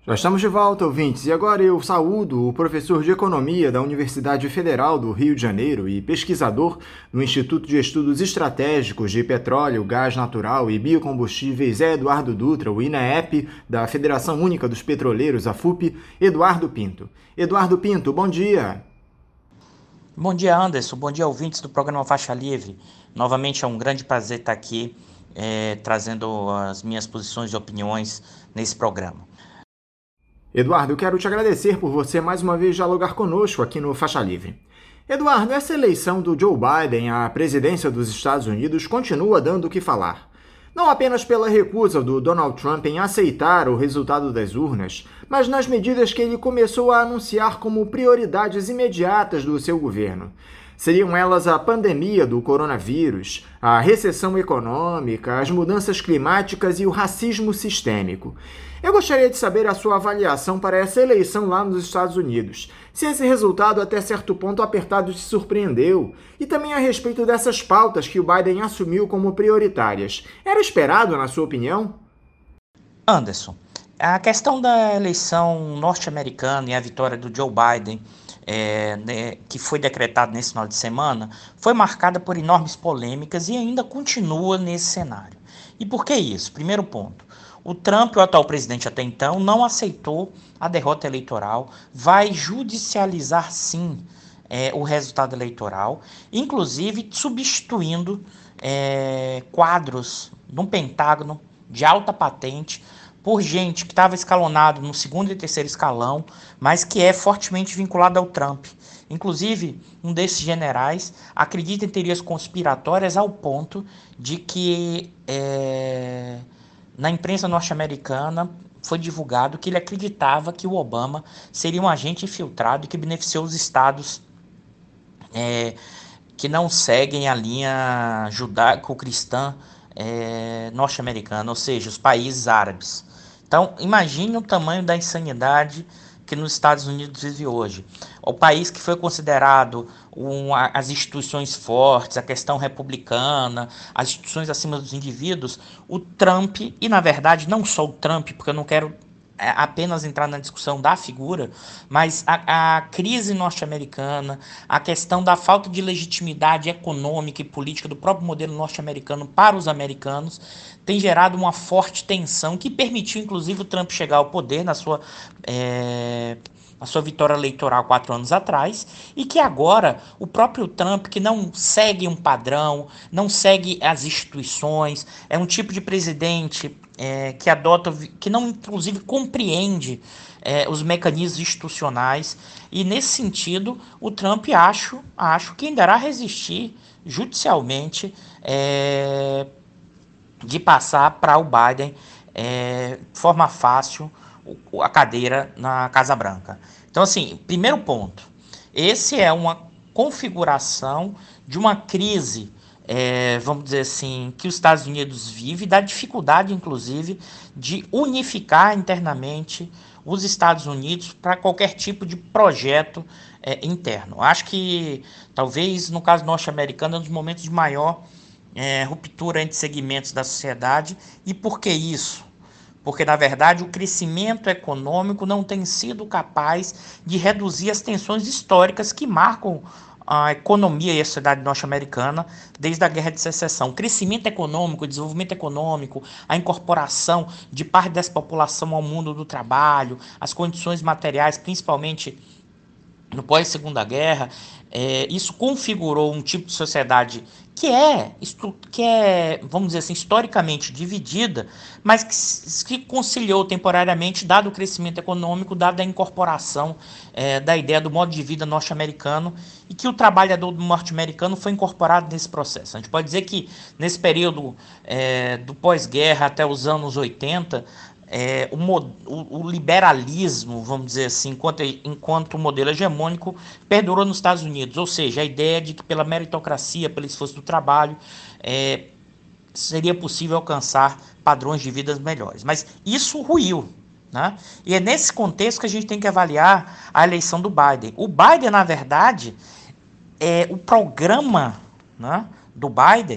Já estamos de volta, ouvintes, e agora eu saúdo o professor de Economia da Universidade Federal do Rio de Janeiro e pesquisador no Instituto de Estudos Estratégicos de Petróleo, Gás Natural e Biocombustíveis Eduardo Dutra, o INEP, da Federação Única dos Petroleiros, a FUP, Eduardo Pinto. Eduardo Pinto, bom dia. Bom dia, Anderson. Bom dia, ouvintes do programa Faixa Livre. Novamente é um grande prazer estar aqui trazendo as minhas posições e opiniões nesse programa. Eduardo, eu quero te agradecer por você mais uma vez dialogar conosco aqui no Faixa Livre. Eduardo, essa eleição do Joe Biden à presidência dos Estados Unidos continua dando o que falar. Não apenas pela recusa do Donald Trump em aceitar o resultado das urnas, mas nas medidas que ele começou a anunciar como prioridades imediatas do seu governo. Seriam elas a pandemia do coronavírus, a recessão econômica, as mudanças climáticas e o racismo sistêmico. Eu gostaria de saber a sua avaliação para essa eleição lá nos Estados Unidos. Se esse resultado até certo ponto apertado te surpreendeu. E também a respeito dessas pautas que o Biden assumiu como prioritárias. Era esperado, na sua opinião? Anderson, a questão da eleição norte-americana e a vitória do Joe Biden, que foi decretada nesse final de semana, foi marcada por enormes polêmicas e ainda continua nesse cenário. E por que isso? Primeiro ponto. O Trump, o atual presidente até então, não aceitou a derrota eleitoral, vai judicializar sim o resultado eleitoral, inclusive substituindo quadros no Pentágono de alta patente por gente que estava escalonado no segundo e terceiro escalão, mas que é fortemente vinculado ao Trump. Inclusive, um desses generais acredita em teorias conspiratórias ao ponto de que na imprensa norte-americana foi divulgado que ele acreditava que o Obama seria um agente infiltrado e que beneficiou os estados que não seguem a linha judaico-cristã norte-americana, ou seja, os países árabes. Então, imagine o tamanho da insanidade que nos Estados Unidos vive hoje. O país que foi considerado as instituições fortes, a questão republicana, as instituições acima dos indivíduos, o Trump, e na verdade não só o Trump, porque eu não quero apenas entrar na discussão da figura, mas a crise norte-americana, a questão da falta de legitimidade econômica e política do próprio modelo norte-americano para os americanos tem gerado uma forte tensão que permitiu inclusive o Trump chegar ao poder a sua vitória eleitoral 4 anos atrás, e que agora o próprio Trump, que não segue um padrão, não segue as instituições, é um tipo de presidente que adota, que não inclusive compreende os mecanismos institucionais, e nesse sentido o Trump acho que ainda irá resistir judicialmente de passar para o Biden de forma fácil a cadeira na Casa Branca. Então, assim, primeiro ponto, esse é uma configuração de uma crise, vamos dizer assim, que os Estados Unidos vive, da dificuldade, inclusive, de unificar internamente os Estados Unidos para qualquer tipo de projeto interno. Acho que, talvez, no caso norte-americano, é um dos momentos de maior ruptura entre segmentos da sociedade. E por que isso? Porque, na verdade, o crescimento econômico não tem sido capaz de reduzir as tensões históricas que marcam a economia e a sociedade norte-americana desde a Guerra de Secessão. O crescimento econômico, o desenvolvimento econômico, a incorporação de parte dessa população ao mundo do trabalho, as condições materiais, principalmente no pós-Segunda Guerra, isso configurou um tipo de sociedade que é, vamos dizer assim, historicamente dividida, mas que conciliou temporariamente, dado o crescimento econômico, dada a incorporação da ideia do modo de vida norte-americano, e que o trabalhador norte-americano foi incorporado nesse processo. A gente pode dizer que nesse período do pós-guerra até os anos 80, o liberalismo, vamos dizer assim, enquanto modelo hegemônico, perdurou nos Estados Unidos. Ou seja, a ideia de que pela meritocracia, pelo esforço do trabalho, seria possível alcançar padrões de vida melhores. Mas isso ruiu, né? E é nesse contexto que a gente tem que avaliar a eleição do Biden. O Biden, na verdade, o programa, né, do Biden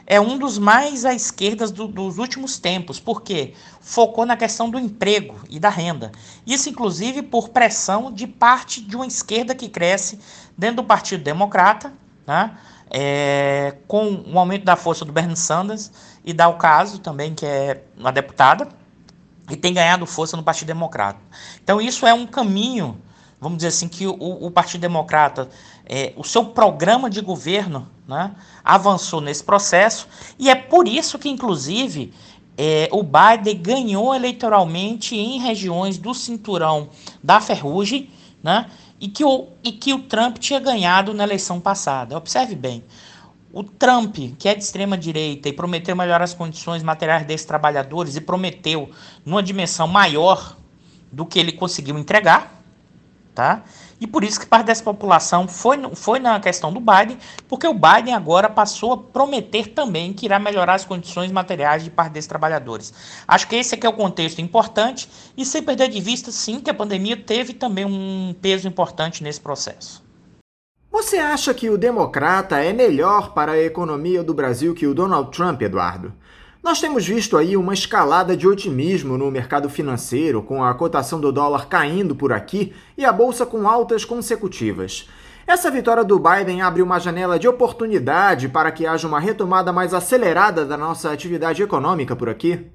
é um dos mais à esquerda dos últimos tempos, porque focou na questão do emprego e da renda. Isso, inclusive, por pressão de parte de uma esquerda que cresce dentro do Partido Democrata, né? Com o aumento da força do Bernie Sanders e da Ocasio também, que é uma deputada, e tem ganhado força no Partido Democrata. Então isso é um caminho, vamos dizer assim, que o Partido Democrata, o seu programa de governo, né, avançou nesse processo, e é por isso que, inclusive, o Biden ganhou eleitoralmente em regiões do cinturão da ferrugem, né, e que o Trump tinha ganhado na eleição passada. Observe bem, o Trump, que é de extrema direita e prometeu melhorar as condições materiais desses trabalhadores e prometeu numa dimensão maior do que ele conseguiu entregar, tá? E por isso que parte dessa população foi na questão do Biden, porque o Biden agora passou a prometer também que irá melhorar as condições materiais de parte desses trabalhadores. Acho que esse aqui é o contexto importante e sem perder de vista, sim, que a pandemia teve também um peso importante nesse processo. Você acha que o democrata é melhor para a economia do Brasil que o Donald Trump, Eduardo? Nós temos visto aí uma escalada de otimismo no mercado financeiro, com a cotação do dólar caindo por aqui e a bolsa com altas consecutivas. Essa vitória do Biden abre uma janela de oportunidade para que haja uma retomada mais acelerada da nossa atividade econômica por aqui?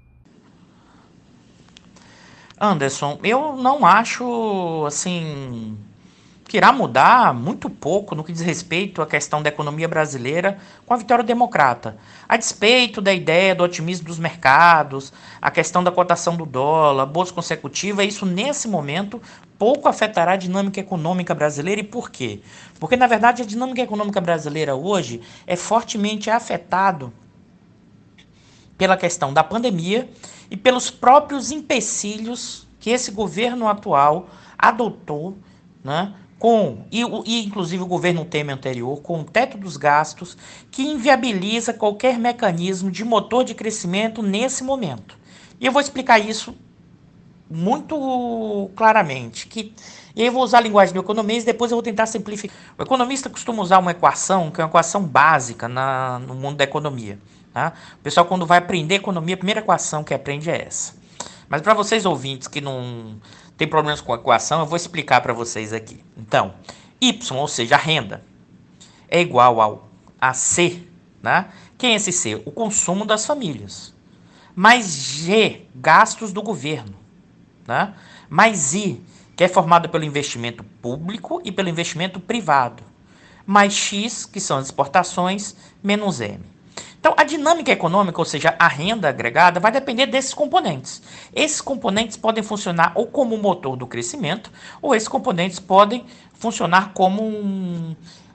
Anderson, eu não acho, assim, que irá mudar muito pouco no que diz respeito à questão da economia brasileira com a vitória democrata. A despeito da ideia do otimismo dos mercados, a questão da cotação do dólar, bolsa consecutiva, isso nesse momento pouco afetará a dinâmica econômica brasileira. E por quê? Porque, na verdade, a dinâmica econômica brasileira hoje é fortemente afetado pela questão da pandemia e pelos próprios empecilhos que esse governo atual adotou, né, e inclusive o governo Temer anterior, com o teto dos gastos, que inviabiliza qualquer mecanismo de motor de crescimento nesse momento. E eu vou explicar isso muito claramente. E aí eu vou usar a linguagem do economista e depois eu vou tentar simplificar. O economista costuma usar uma equação, que é uma equação básica no mundo da economia. Tá? O pessoal, quando vai aprender economia, a primeira equação que aprende é essa. Mas para vocês ouvintes que não tem problemas com a equação, eu vou explicar para vocês aqui. Então, Y, ou seja, a renda, é igual a C, né? Quem é esse C? O consumo das famílias. Mais G, gastos do governo, né? Mais I, que é formado pelo investimento público e pelo investimento privado. Mais X, que são as exportações, menos M. Então, a dinâmica econômica, ou seja, a renda agregada, vai depender desses componentes. Esses componentes podem funcionar ou como motor do crescimento, ou esses componentes podem funcionar como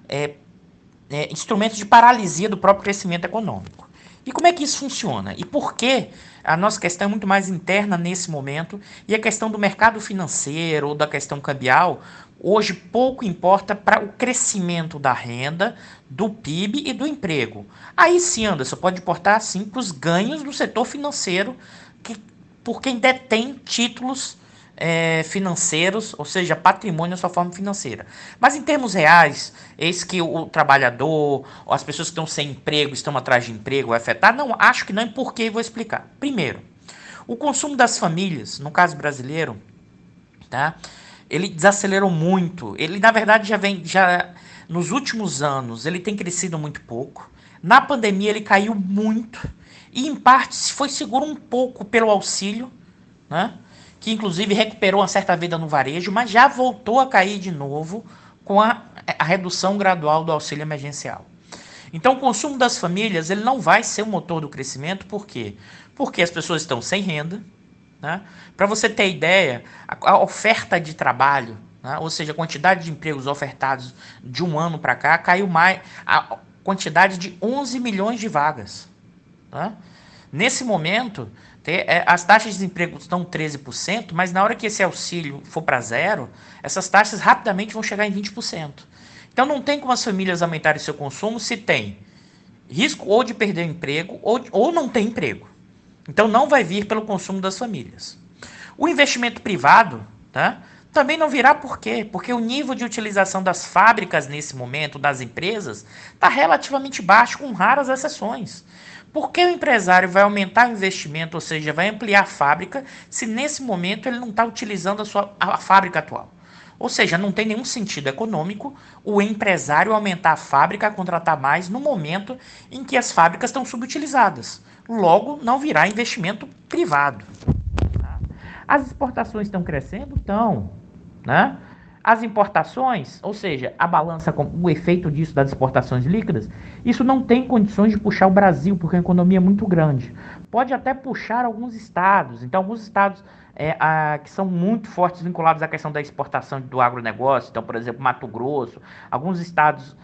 instrumentos de paralisia do próprio crescimento econômico. E como é que isso funciona? E por que a nossa questão é muito mais interna nesse momento e a questão do mercado financeiro ou da questão cambial hoje pouco importa para o crescimento da renda, do PIB e do emprego. Aí sim, Anderson, pode importar sim para os ganhos do setor financeiro por quem detém títulos financeiros, ou seja, patrimônio na sua forma financeira. Mas em termos reais, eis que o trabalhador, ou as pessoas que estão sem emprego, estão atrás de emprego, vai afetar? Não, acho que não, e por quê? Vou explicar. Primeiro, o consumo das famílias, no caso brasileiro, tá? Ele desacelerou muito. Ele, na verdade, já nos últimos anos, ele tem crescido muito pouco. Na pandemia, ele caiu muito. E, em parte, foi seguro um pouco pelo auxílio, né? Que inclusive recuperou uma certa vida no varejo, mas já voltou a cair de novo com a redução gradual do auxílio emergencial. Então, o consumo das famílias ele não vai ser o motor do crescimento, por quê? Porque as pessoas estão sem renda, né? Para você ter ideia, a oferta de trabalho, né? Ou seja, a quantidade de empregos ofertados de um ano para cá, caiu mais a quantidade de 11 milhões de vagas. Né? Nesse momento, as taxas de desemprego estão 13%, mas na hora que esse auxílio for para zero, essas taxas rapidamente vão chegar em 20%. Então não tem como as famílias aumentarem seu consumo se tem risco ou de perder o emprego ou não tem emprego. Então não vai vir pelo consumo das famílias. O investimento privado, tá, Também não virá por quê? Porque o nível de utilização das fábricas nesse momento, das empresas, está relativamente baixo, com raras exceções. Por que o empresário vai aumentar o investimento, ou seja, vai ampliar a fábrica, se nesse momento ele não está utilizando a fábrica atual? Ou seja, não tem nenhum sentido econômico o empresário aumentar a fábrica, contratar mais, no momento em que as fábricas estão subutilizadas. Logo, não virá investimento privado. As exportações estão crescendo? Estão. Né? As importações, ou seja, a balança, o efeito disso das exportações líquidas, isso não tem condições de puxar o Brasil, porque a economia é muito grande. Pode até puxar alguns estados. Então, alguns estados que são muito fortes vinculados à questão da exportação do agronegócio, então, por exemplo, Mato Grosso, alguns estados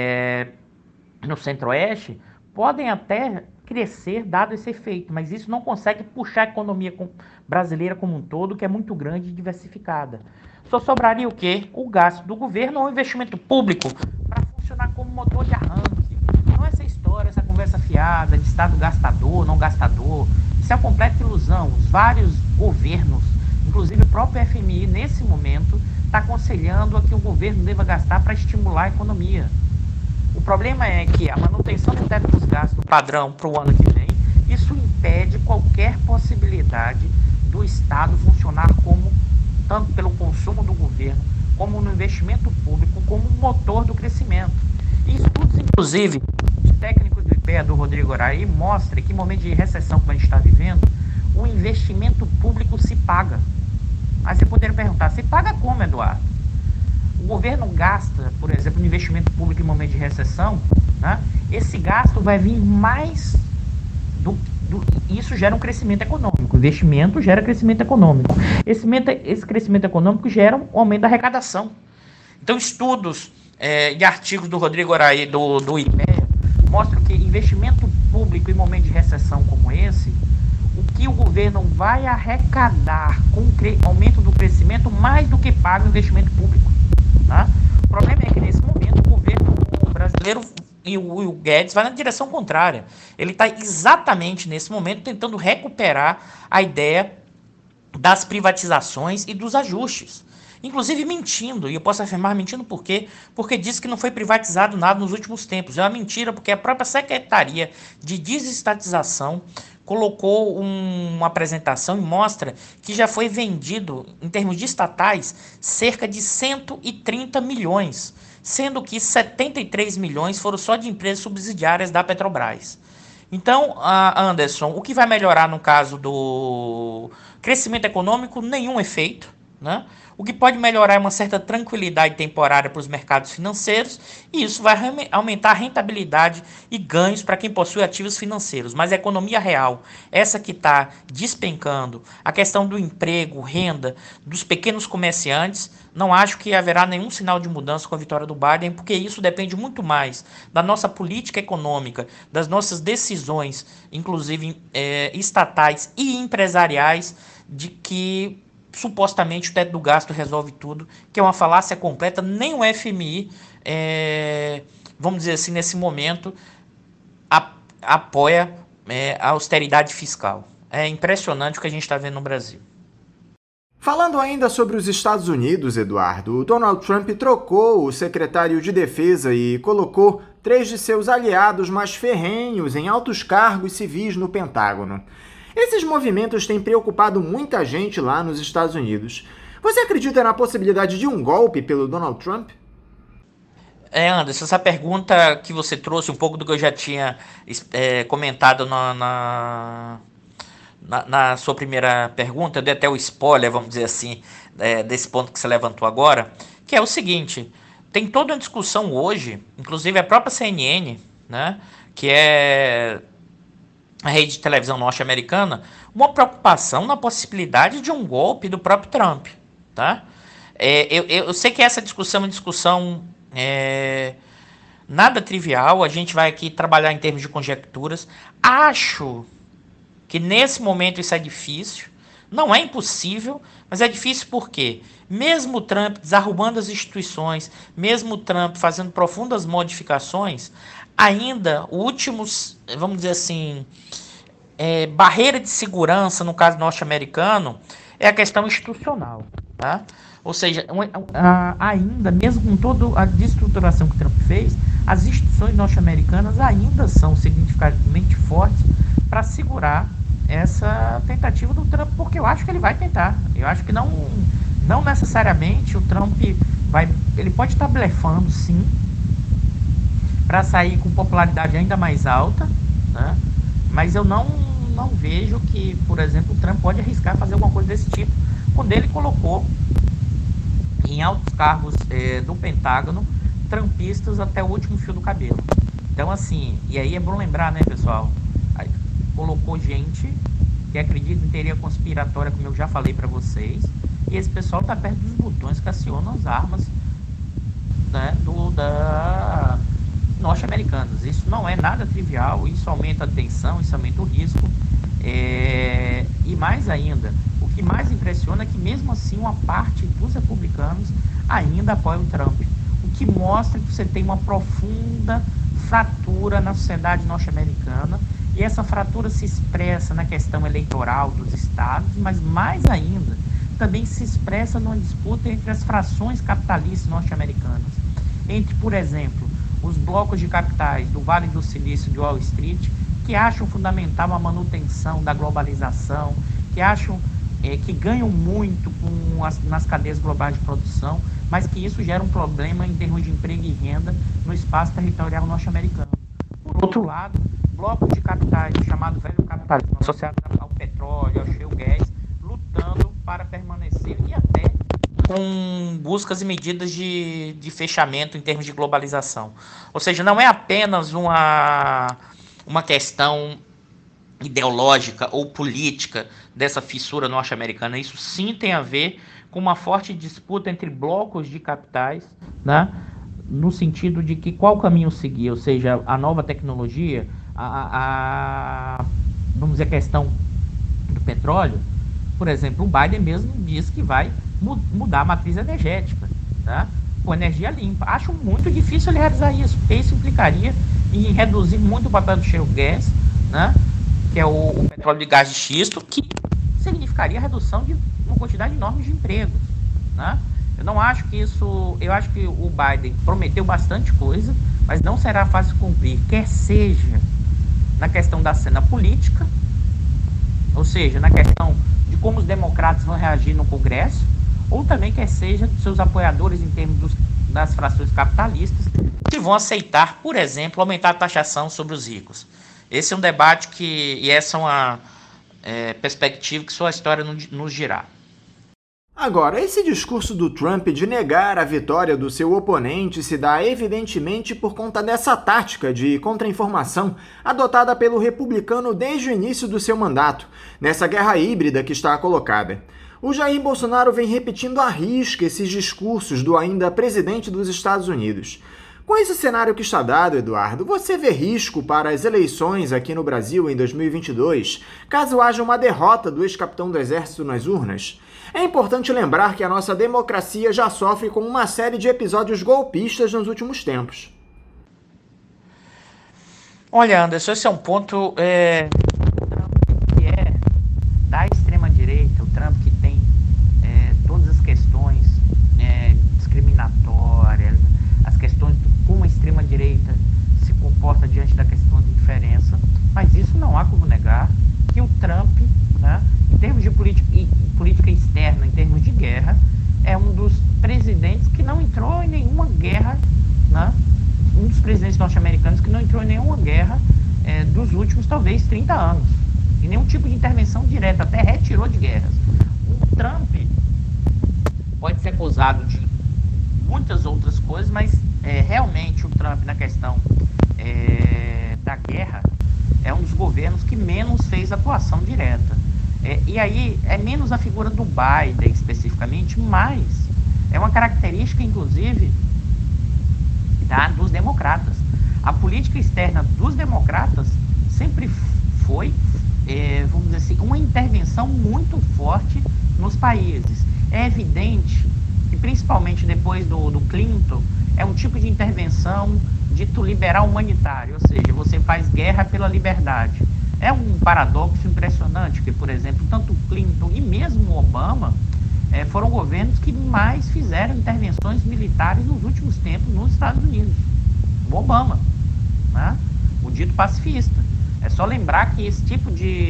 no centro-oeste, podem até crescer dado esse efeito, mas isso não consegue puxar a economia brasileira como um todo, que é muito grande e diversificada. Só sobraria o quê? O gasto do governo ou o investimento público para funcionar como motor de arranque. Não essa história, essa conversa fiada de Estado gastador, não gastador. Isso é uma completa ilusão. Os vários governos, inclusive o próprio FMI, nesse momento, está aconselhando a que o governo deva gastar para estimular a economia. O problema é que a manutenção do teto dos gastos padrão para o ano que vem, isso impede qualquer possibilidade do Estado funcionar como, tanto pelo consumo do governo, como no investimento público, como motor do crescimento. E estudos, inclusive, de técnicos do IPEA, do Rodrigo Araí, mostram que em momento de recessão que a gente está vivendo, o investimento público se paga. Aí você poderia perguntar, se paga como, Eduardo? O governo gasta, por exemplo, no investimento público em momento de recessão, né? Esse gasto vai vir mais isso gera um crescimento econômico. O investimento gera crescimento econômico. Esse crescimento econômico gera um aumento da arrecadação. Então, estudos e artigos do Rodrigo Araí, do IPEA, mostram que investimento público em momento de recessão como esse, o que o governo vai arrecadar com o aumento do crescimento mais do que paga o investimento público. Tá? O problema é que nesse momento o governo brasileiro e o Guedes vai na direção contrária. Ele está exatamente nesse momento tentando recuperar a ideia das privatizações e dos ajustes. Inclusive mentindo, e eu posso afirmar mentindo por quê? Porque diz que não foi privatizado nada nos últimos tempos. É uma mentira, porque a própria Secretaria de Desestatização colocou uma apresentação e mostra que já foi vendido, em termos de estatais, cerca de 130 milhões, sendo que 73 milhões foram só de empresas subsidiárias da Petrobras. Então, Anderson, o que vai melhorar no caso do crescimento econômico? Nenhum efeito, né? O que pode melhorar é uma certa tranquilidade temporária para os mercados financeiros, e isso vai aumentar a rentabilidade e ganhos para quem possui ativos financeiros. Mas a economia real, essa que está despencando, a questão do emprego, renda, dos pequenos comerciantes, não acho que haverá nenhum sinal de mudança com a vitória do Biden, porque isso depende muito mais da nossa política econômica, das nossas decisões, inclusive estatais e empresariais, de que supostamente o teto do gasto resolve tudo, que é uma falácia completa. Nem o FMI, vamos dizer assim, nesse momento, apoia a austeridade fiscal. É impressionante o que a gente está vendo no Brasil. Falando ainda sobre os Estados Unidos, Eduardo, o Donald Trump trocou o secretário de Defesa e colocou 3 de seus aliados mais ferrenhos em altos cargos civis no Pentágono. Esses movimentos têm preocupado muita gente lá nos Estados Unidos. Você acredita na possibilidade de um golpe pelo Donald Trump? Anderson, essa pergunta que você trouxe, um pouco do que eu já tinha comentado na sua primeira pergunta, eu dei até o spoiler, vamos dizer assim, desse ponto que você levantou agora, que é o seguinte: tem toda uma discussão hoje, inclusive a própria CNN, né, que é a rede de televisão norte-americana, uma preocupação na possibilidade de um golpe do próprio Trump. Tá? Eu sei que essa discussão é uma discussão nada trivial, a gente vai aqui trabalhar em termos de conjecturas. Acho que nesse momento isso é difícil, não é impossível, mas é difícil porque, mesmo o Trump desarrumando as instituições, mesmo o Trump fazendo profundas modificações, ainda o último, vamos dizer assim, barreira de segurança, no caso norte-americano, é a questão institucional, tá? Ou seja, ainda, mesmo com toda a destruturação que o Trump fez, as instituições norte-americanas ainda são significativamente fortes para segurar essa tentativa do Trump, porque eu acho que ele vai tentar. Eu acho que não necessariamente o Trump ele pode estar blefando, sim, para sair com popularidade ainda mais alta, né? Mas eu não vejo que, por exemplo, o Trump pode arriscar fazer alguma coisa desse tipo, quando ele colocou em altos cargos do Pentágono trumpistas até o último fio do cabelo. Então, assim, e aí é bom lembrar, né, pessoal, aí colocou gente que acredita em teoria conspiratória, como eu já falei para vocês, e esse pessoal está perto dos botões que acionam as armas, né, norte-americanas. Isso não é nada trivial, isso aumenta a tensão, isso aumenta o risco, e mais ainda, o que mais impressiona é que mesmo assim uma parte dos republicanos ainda apoia o Trump, o que mostra que você tem uma profunda fratura na sociedade norte-americana, e essa fratura se expressa na questão eleitoral dos estados, mas mais ainda também se expressa numa disputa entre as frações capitalistas norte-americanas, entre, por exemplo, os blocos de capitais do Vale do Silício de Wall Street, que acham fundamental a manutenção da globalização, que acham que ganham muito nas cadeias globais de produção, mas que isso gera um problema em termos de emprego e renda no espaço territorial norte-americano. Por outro lado, blocos de capitais, chamado velho capitalismo, associado ao petróleo, ao shale gas, lutando para permanecer e até com buscas e medidas de fechamento em termos de globalização. Ou seja, não é apenas uma questão ideológica ou política dessa fissura norte-americana. Isso sim tem a ver com uma forte disputa entre blocos de capitais, né? No sentido de que qual caminho seguir, ou seja, a nova tecnologia, vamos dizer, a questão do petróleo. Por exemplo, o Biden mesmo diz que vai mudar a matriz energética, tá? Com energia limpa. Acho muito difícil ele realizar isso, porque isso implicaria em reduzir muito o papel do shale gas, né? Que é o petróleo de gás de xisto, que significaria a redução de uma quantidade enorme de empregos, né? Eu não acho que isso... Eu acho que o Biden prometeu bastante coisa, mas não será fácil cumprir, quer seja na questão da cena política, ou seja, na questão de como os democratas vão reagir no Congresso, ou também quer seja dos seus apoiadores em termos das frações capitalistas, que vão aceitar, por exemplo, aumentar a taxação sobre os ricos. Esse é um debate e essa é uma perspectiva que só a história nos dirá. Agora, esse discurso do Trump de negar a vitória do seu oponente se dá evidentemente por conta dessa tática de contra-informação adotada pelo republicano desde o início do seu mandato, nessa guerra híbrida que está colocada. O Jair Bolsonaro vem repetindo à risca esses discursos do ainda presidente dos Estados Unidos. Com esse cenário que está dado, Eduardo, você vê risco para as eleições aqui no Brasil em 2022, caso haja uma derrota do ex-capitão do Exército nas urnas? É importante lembrar que a nossa democracia já sofre com uma série de episódios golpistas nos últimos tempos. Olha, Anderson, esse é um ponto que é da extrema-direita, o Trump que tem todas as questões discriminatórias, as questões de como a extrema-direita se comporta diante da questão de diferença, mas isso não há como negar que o Trump, né, em termos de política externa, em termos de guerra, é um dos presidentes que não entrou em nenhuma guerra, né, um dos presidentes norte-americanos que não entrou em nenhuma guerra dos últimos, talvez, 30 anos. Em nenhum tipo de intervenção direta, até retirou de guerras. O Trump pode ser acusado de muitas outras coisas, mas realmente o Trump, na questão da guerra, é um dos governos que menos fez atuação direta. E aí é menos a figura do Biden especificamente, mas é uma característica, inclusive, dos democratas. A política externa dos democratas sempre foi, vamos dizer assim, uma intervenção muito forte nos países. É evidente que, principalmente depois do Clinton, é um tipo de intervenção dito liberal humanitário, ou seja, você faz guerra pela liberdade. É um paradoxo impressionante que, por exemplo, tanto Clinton e mesmo Obama foram governos que mais fizeram intervenções militares nos últimos tempos nos Estados Unidos. O Obama, né? O dito pacifista. É só lembrar que esse tipo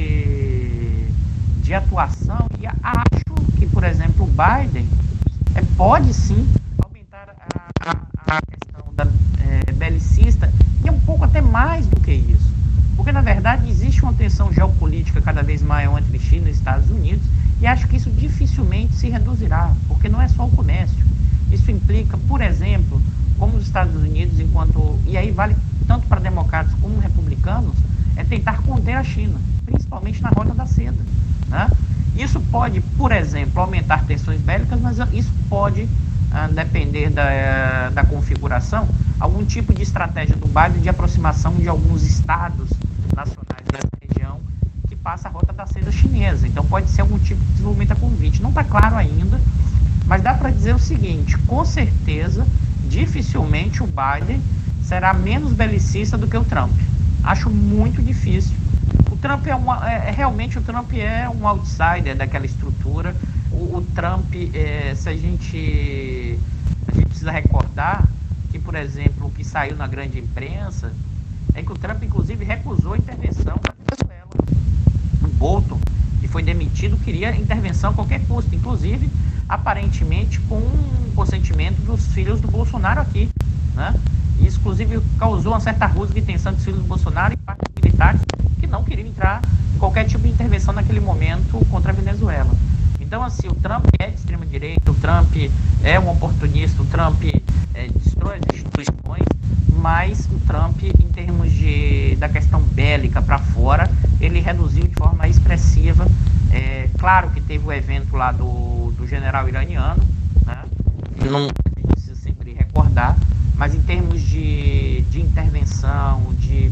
de atuação, e acho que, por exemplo, o Biden pode sim aumentar a questão da belicista, e um pouco até mais do que isso. Porque, na verdade, existe uma tensão geopolítica cada vez maior entre China e Estados Unidos, e acho que isso dificilmente se reduzirá, porque não é só o comércio. Isso implica, por exemplo, como os Estados Unidos, e aí vale tanto para democratas como republicanos, tentar conter a China, principalmente na Rota da Seda, né? Isso pode, por exemplo, aumentar tensões bélicas, mas isso pode depender da configuração, algum tipo de estratégia do Biden de aproximação de alguns estados nacionais nessa região que passa a Rota da Seda chinesa. Então pode ser algum tipo de desenvolvimento a convite. Não está claro ainda, mas dá para dizer o seguinte: com certeza, dificilmente o Biden será menos belicista do que o Trump. Acho muito difícil. O Trump realmente o Trump é um outsider daquela estrutura. O Trump, se a gente precisa recordar que, por exemplo, o que saiu na grande imprensa é que o Trump, inclusive, recusou a intervenção na Venezuela. O Bolton, que foi demitido, queria intervenção a qualquer custo, inclusive, aparentemente, com o consentimento dos filhos do Bolsonaro aqui, né? Isso, inclusive, causou uma certa rusga e tensão dos filhos do Bolsonaro e parte dos militares que não queriam entrar em qualquer tipo de intervenção naquele momento contra a Venezuela. Então, assim, o Trump é de extrema-direita, o Trump é um oportunista, o Trump destrói as instituições, mas o Trump, em termos da questão bélica para fora, ele reduziu de forma expressiva. Claro que teve o evento lá do general iraniano, né? Não, a gente precisa sempre recordar, mas em termos de intervenção,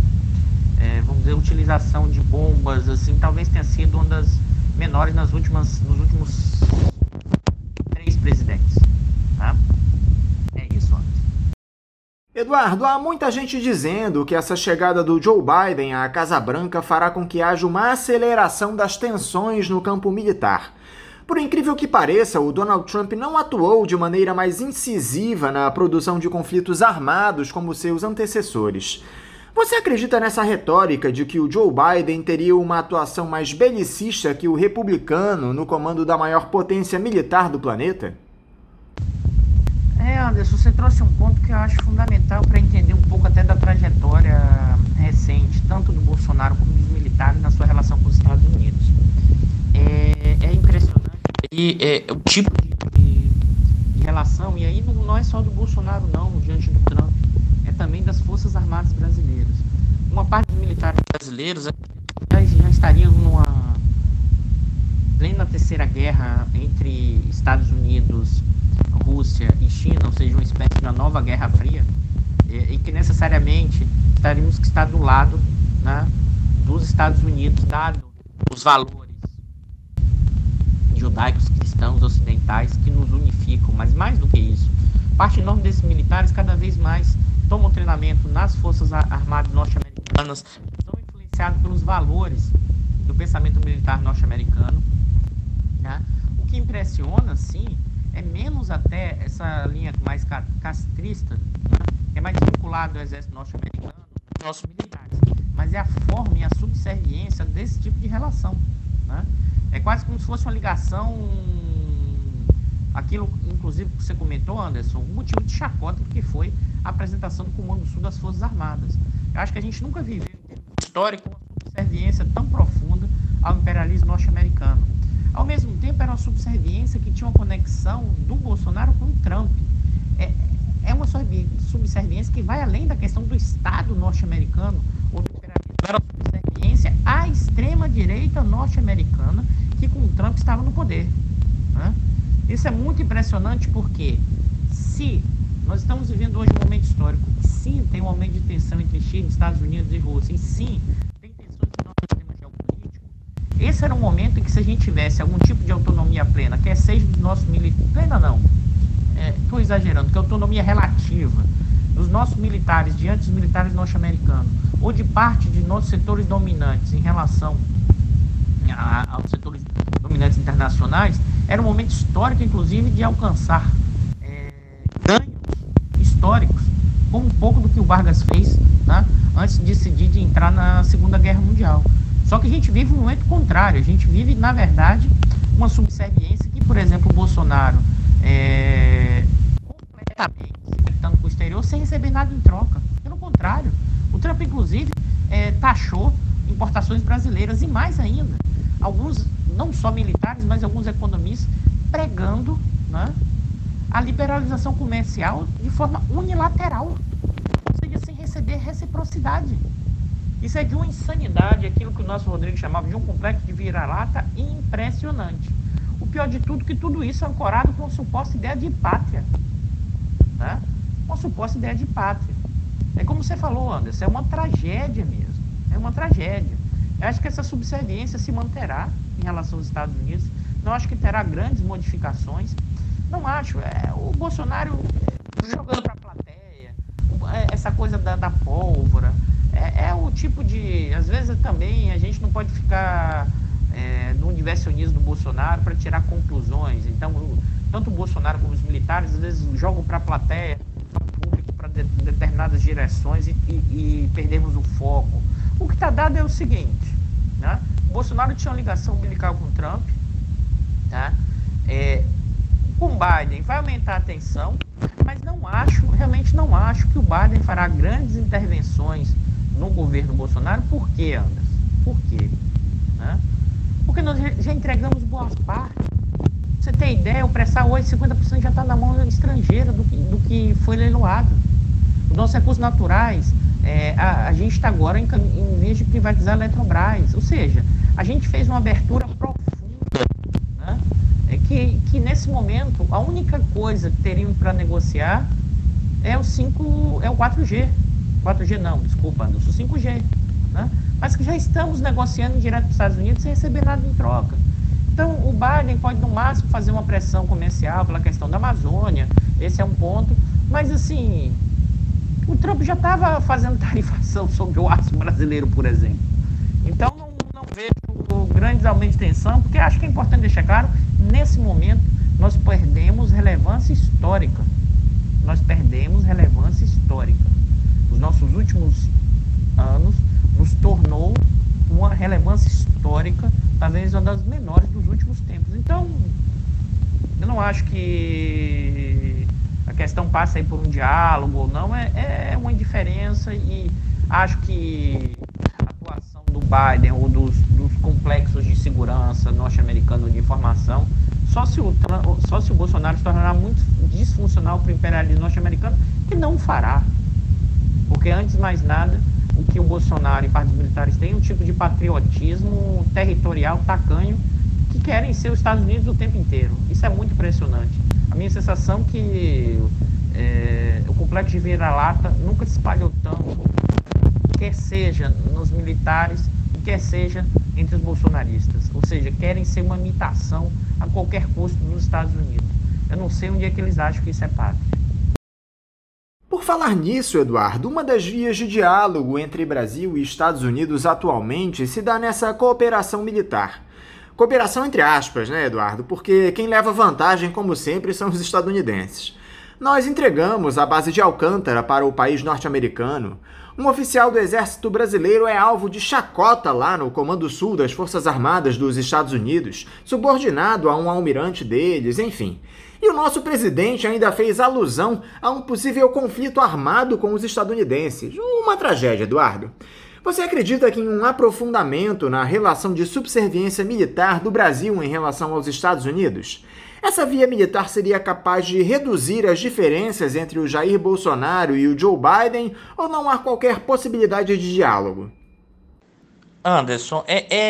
vamos dizer, utilização de bombas, assim, talvez tenha sido uma das menores nos últimos 3 presidentes. Tá? É isso, Anderson. Eduardo, há muita gente dizendo que essa chegada do Joe Biden à Casa Branca fará com que haja uma aceleração das tensões no campo militar. Por incrível que pareça, o Donald Trump não atuou de maneira mais incisiva na produção de conflitos armados como seus antecessores. Você acredita nessa retórica de que o Joe Biden teria uma atuação mais belicista que o republicano no comando da maior potência militar do planeta? Anderson, você trouxe um ponto que eu acho fundamental para entender um pouco até da trajetória recente, tanto do Bolsonaro como dos militares na sua relação com os Estados Unidos. É impressionante o tipo de relação, e aí não é só do Bolsonaro não, diante do Trump, é também das Forças Armadas brasileiras. Uma parte dos militares brasileiros já estariam numa plena terceira guerra entre Estados Unidos, Rússia e China, ou seja, uma espécie de uma nova Guerra Fria, e que necessariamente teríamos que estar do lado, né, dos Estados Unidos, dado os valores judaicos, cristãos, ocidentais que nos unificam. Mas mais do que isso, parte enorme desses militares cada vez mais tomam treinamento nas Forças Armadas norte-americanas, são influenciados pelos valores do pensamento militar norte-americano, né? O que impressiona, sim, é menos até essa linha mais castrista, né? Que é mais vinculado ao exército norte-americano, aos nossos militares, mas é a forma e a subserviência desse tipo de relação, né? É quase como se fosse uma ligação, aquilo, inclusive, que você comentou, Anderson, um motivo de chacota que foi a apresentação do Comando Sul das Forças Armadas. Eu acho que a gente nunca viveu, em termos históricos, uma subserviência tão profunda ao imperialismo norte-americano. Ao mesmo tempo, era uma subserviência que tinha uma conexão do Bolsonaro com o Trump. É uma subserviência que vai além da questão do Estado norte-americano ou do imperialismo. Era uma subserviência à extrema-direita norte-americana que com o Trump estava no poder, né? Isso é muito impressionante porque, se nós estamos vivendo hoje um momento histórico, sim, tem um aumento de tensão entre China, Estados Unidos e Rússia, e sim, tem tensões no nosso sistema geopolítico, esse era um momento em que, se a gente tivesse algum tipo de autonomia plena, quer seja dos nossos militares, plena não, estou exagerando, que autonomia relativa dos nossos militares diante dos militares norte-americanos, ou de parte de nossos setores dominantes em relação aos setores dominantes internacionais, era um momento histórico, inclusive, de alcançar ganhos históricos, como um pouco do que o Vargas fez, tá? Antes de decidir de entrar na Segunda Guerra Mundial. Só que a gente vive um momento contrário, a gente vive, na verdade, uma subserviência que, por exemplo, o Bolsonaro completamente se conectando com o exterior sem receber nada em troca. Pelo contrário, o Trump, inclusive, taxou importações brasileiras e mais ainda, alguns, não só militares, mas alguns economistas pregando, né, a liberalização comercial de forma unilateral, ou seja, sem receber reciprocidade. Isso é de uma insanidade, aquilo que o nosso Rodrigo chamava de um complexo de vira-lata impressionante. O pior de tudo é que tudo isso é ancorado com uma suposta ideia de pátria, né? Uma suposta ideia de pátria. É como você falou, Anderson, é uma tragédia mesmo, é uma tragédia. Eu acho que essa subserviência se manterá em relação aos Estados Unidos, não acho que terá grandes modificações, não acho, o Bolsonaro jogando para a plateia, essa coisa da pólvora, é o tipo de, às vezes também a gente não pode ficar no universionismo do Bolsonaro para tirar conclusões. Então, tanto o Bolsonaro como os militares às vezes jogam para a plateia, para o público, para determinadas direções e perdemos o foco. O que está dado é o seguinte, né? O Bolsonaro tinha uma ligação umbilical com o Trump, tá? Com o Biden vai aumentar a tensão, mas realmente não acho que o Biden fará grandes intervenções no governo Bolsonaro. Por quê, Anderson? Por quê? Né? Porque nós já entregamos boa parte. Você tem ideia, o pré-sal hoje 50% já está na mão estrangeira do que foi leiloado. Os nossos recursos naturais, a gente está agora em vez de privatizar a Eletrobras, ou seja, a gente fez uma abertura profunda, né? Que nesse momento a única coisa que teriam para negociar é o 4G. 4G não, desculpa, Anderson, o 5G, né? Mas que já estamos negociando direto com os Estados Unidos sem receber nada em troca. Então o Biden pode no máximo fazer uma pressão comercial pela questão da Amazônia, esse é um ponto, mas assim, o Trump já estava fazendo tarifação sobre o aço brasileiro, por exemplo. Então não vejo grandes aumentos de tensão, porque acho que é importante deixar claro, nesse momento nós perdemos relevância histórica. Nós perdemos relevância histórica. Os nossos últimos anos nos tornou uma relevância histórica, talvez uma das menores dos últimos tempos. Então, eu não acho que a questão passa aí por um diálogo ou não, é uma indiferença, e acho que a atuação do Biden ou dos complexos de segurança norte-americano de informação, só se o Bolsonaro se tornará muito disfuncional para o imperialismo norte-americano, que não fará. Porque antes de mais nada, o que o Bolsonaro e partidos militares têm é um tipo de patriotismo territorial, tacanho, que querem ser os Estados Unidos o tempo inteiro. Isso é muito impressionante. A minha sensação é que o complexo de vira-lata nunca se espalhou tanto, quer seja nos militares, quer seja entre os bolsonaristas. Ou seja, querem ser uma imitação a qualquer custo dos Estados Unidos. Eu não sei onde é que eles acham que isso é pátria. Por falar nisso, Eduardo, uma das vias de diálogo entre Brasil e Estados Unidos atualmente se dá nessa cooperação militar. Cooperação entre aspas, né, Eduardo? Porque quem leva vantagem, como sempre, são os estadunidenses. Nós entregamos a base de Alcântara para o país norte-americano. Um oficial do Exército Brasileiro é alvo de chacota lá no Comando Sul das Forças Armadas dos Estados Unidos, subordinado a um almirante deles, enfim. E o nosso presidente ainda fez alusão a um possível conflito armado com os estadunidenses. Uma tragédia, Eduardo. Você acredita que em um aprofundamento na relação de subserviência militar do Brasil em relação aos Estados Unidos, essa via militar seria capaz de reduzir as diferenças entre o Jair Bolsonaro e o Joe Biden, ou não há qualquer possibilidade de diálogo? Anderson,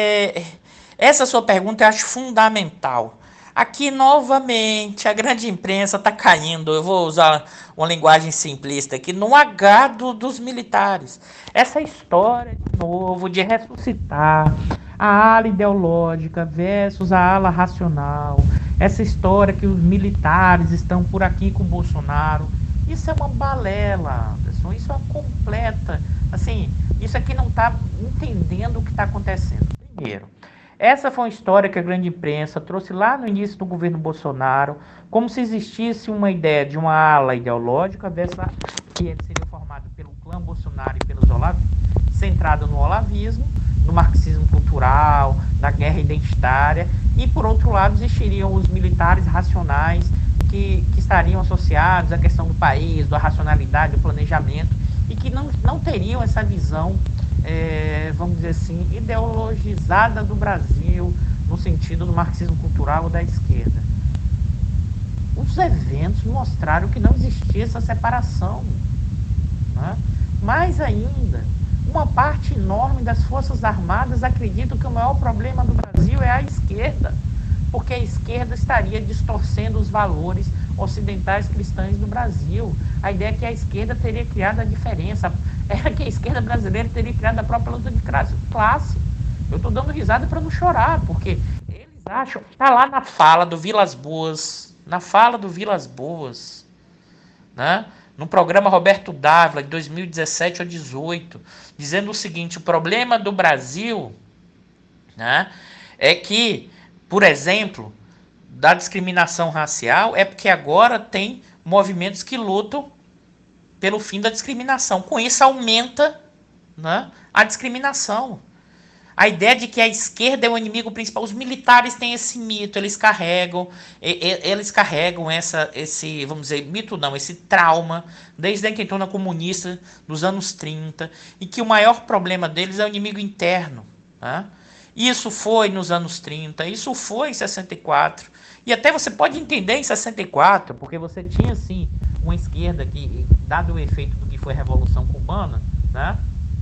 essa sua pergunta eu acho fundamental. Aqui, novamente, a grande imprensa está caindo, eu vou usar uma linguagem simplista aqui, no agado dos militares. Essa história, de novo, de ressuscitar a ala ideológica versus a ala racional, essa história que os militares estão por aqui com o Bolsonaro, isso é uma balela, Anderson, isso é uma completa Assim, isso aqui não está entendendo o que está acontecendo. Primeiro, essa foi uma história que a grande imprensa trouxe lá no início do governo Bolsonaro, como se existisse uma ideia de uma ala ideológica dessa que seria formada pelo clã Bolsonaro e pelos olavistas, centrada no olavismo, no marxismo cultural, na guerra identitária, e por outro lado existiriam os militares racionais que estariam associados à questão do país, da racionalidade, do planejamento, e que não teriam essa visão, vamos dizer assim, ideologizada do Brasil, no sentido do marxismo cultural ou da esquerda. Os eventos mostraram que não existia essa separação. Né? Mais ainda, uma parte enorme das Forças Armadas acredita que o maior problema do Brasil é a esquerda, porque a esquerda estaria distorcendo os valores ocidentais cristãos do Brasil. A ideia é que a esquerda teria criado a diferença, era que a esquerda brasileira teria criado a própria luta de classe. Eu estou dando risada para não chorar, porque eles acham, está lá na fala do Vilas Boas, né? No programa Roberto Dávila, de 2017 ou 2018, dizendo o seguinte: o problema do Brasil, né, é que, por exemplo, da discriminação racial, é porque agora tem movimentos que lutam pelo fim da discriminação. Com isso aumenta, né, a discriminação. A ideia de que a esquerda é o inimigo principal. Os militares têm esse mito, eles carregam esse, vamos dizer, mito não, esse trauma, desde a intentona comunista dos anos 30, e que o maior problema deles é o inimigo interno. Né? Isso foi nos anos 30, isso foi em 64, e até você pode entender em 64, porque você tinha, assim, uma esquerda que, dado o efeito do que foi a Revolução Cubana, né,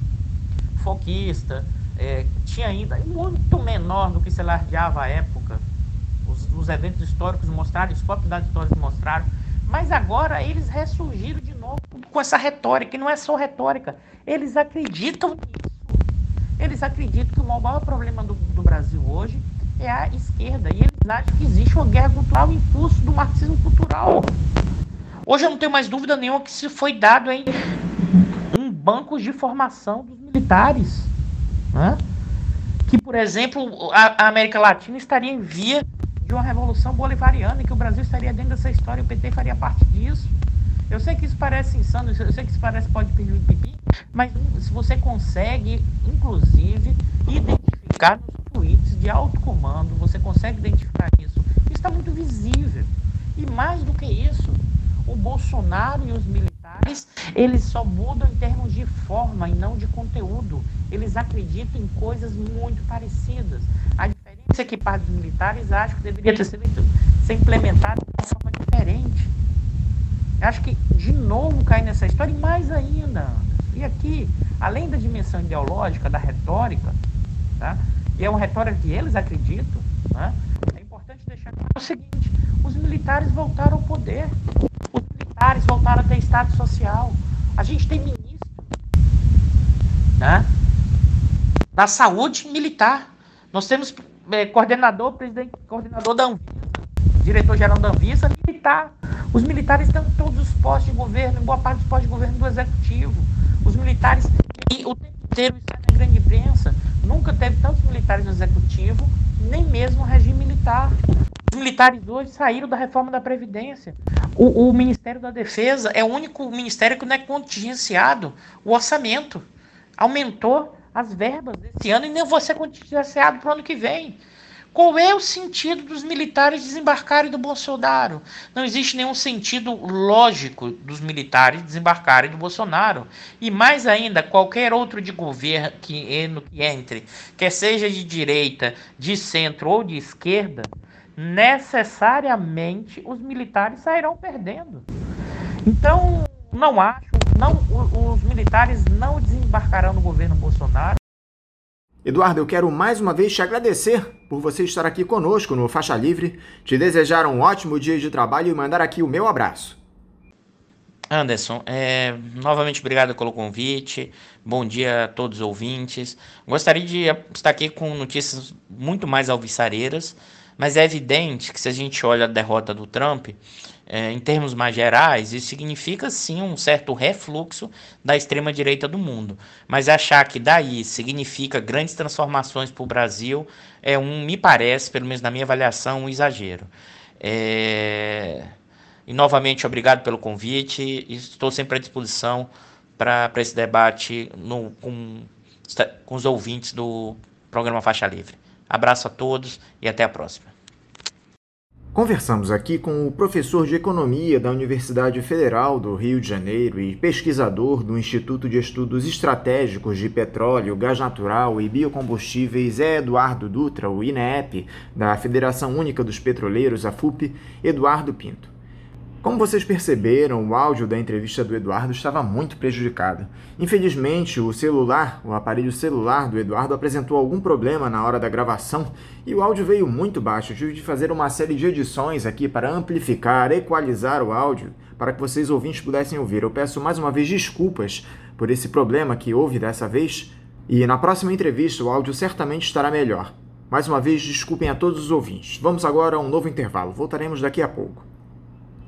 foquista, tinha ainda muito menor do que se lardeava à época. Os eventos históricos mostraram, os próprios dados históricos mostraram, mas agora eles ressurgiram de novo com essa retórica, e não é só retórica, eles acreditam nisso. Eles acreditam que o maior problema do Brasil hoje é a esquerda, e eles acham que existe uma guerra cultural em curso do marxismo cultural. Hoje eu não tenho mais dúvida nenhuma que isso foi dado em bancos de formação dos militares. Né? Que, por exemplo, a América Latina estaria em via de uma revolução bolivariana, e que o Brasil estaria dentro dessa história e o PT faria parte disso. Eu sei que isso parece insano, eu sei que isso parece pode pedir um pipi, mas se você consegue, inclusive, identificar nos tweets de alto comando, você consegue identificar isso está muito visível. E mais do que isso, o Bolsonaro e os militares, eles só mudam em termos de forma e não de conteúdo. Eles acreditam em coisas muito parecidas. A diferença é que parte dos militares acham que deveria ser implementado de uma forma diferente. Eu acho que, de novo, cai nessa história, e mais ainda, e aqui, além da dimensão ideológica, da retórica, tá? E é uma retórica que eles acreditam, né? É importante deixar claro o seguinte: os militares voltaram ao poder, os militares voltaram a ter status social. A gente tem ministro, né, da saúde militar. Nós temos coordenador da Anvisa, diretor-geral da Anvisa militar. Os militares estão em todos os postos de governo, em boa parte dos postos de governo do executivo. Os militares, e o tempo inteiro isso é na grande imprensa, nunca teve tantos militares no executivo, nem mesmo o regime militar. Os militares hoje saíram da reforma da Previdência. O Ministério da Defesa é o único ministério que não é contingenciado. O orçamento aumentou as verbas desse ano e nem vai ser contingenciado para o ano que vem. Qual é o sentido dos militares desembarcarem do Bolsonaro? Não existe nenhum sentido lógico dos militares desembarcarem do Bolsonaro. E mais ainda, qualquer outro de governo que entre, quer seja de direita, de centro ou de esquerda, necessariamente os militares sairão perdendo. Então, os militares não desembarcarão no governo Bolsonaro. Eduardo, eu quero mais uma vez te agradecer por você estar aqui conosco no Faixa Livre, te desejar um ótimo dia de trabalho e mandar aqui o meu abraço. Anderson, novamente obrigado pelo convite, bom dia a todos os ouvintes. Gostaria de estar aqui com notícias muito mais alvissareiras, Mas é evidente que se a gente olha a derrota do Trump, em termos mais gerais, isso significa sim um certo refluxo da extrema-direita do mundo. Mas achar que daí significa grandes transformações para o Brasil me parece, pelo menos na minha avaliação, um exagero. E novamente, obrigado pelo convite. Estou sempre à disposição para esse debate com os ouvintes do programa Faixa Livre. Abraço a todos e até a próxima. Conversamos aqui com o professor de Economia da Universidade Federal do Rio de Janeiro e pesquisador do Instituto de Estudos Estratégicos de Petróleo, Gás Natural e Biocombustíveis Eduardo Dutra, o INEP, da Federação Única dos Petroleiros, a FUP, Eduardo Pinto. Como vocês perceberam, o áudio da entrevista do Eduardo estava muito prejudicado. Infelizmente, o aparelho celular do Eduardo apresentou algum problema na hora da gravação e o áudio veio muito baixo. Eu tive de fazer uma série de edições aqui para amplificar, equalizar o áudio, para que vocês ouvintes pudessem ouvir. Eu peço mais uma vez desculpas por esse problema que houve dessa vez e na próxima entrevista o áudio certamente estará melhor. Mais uma vez, desculpem a todos os ouvintes. Vamos agora a um novo intervalo. Voltaremos daqui a pouco.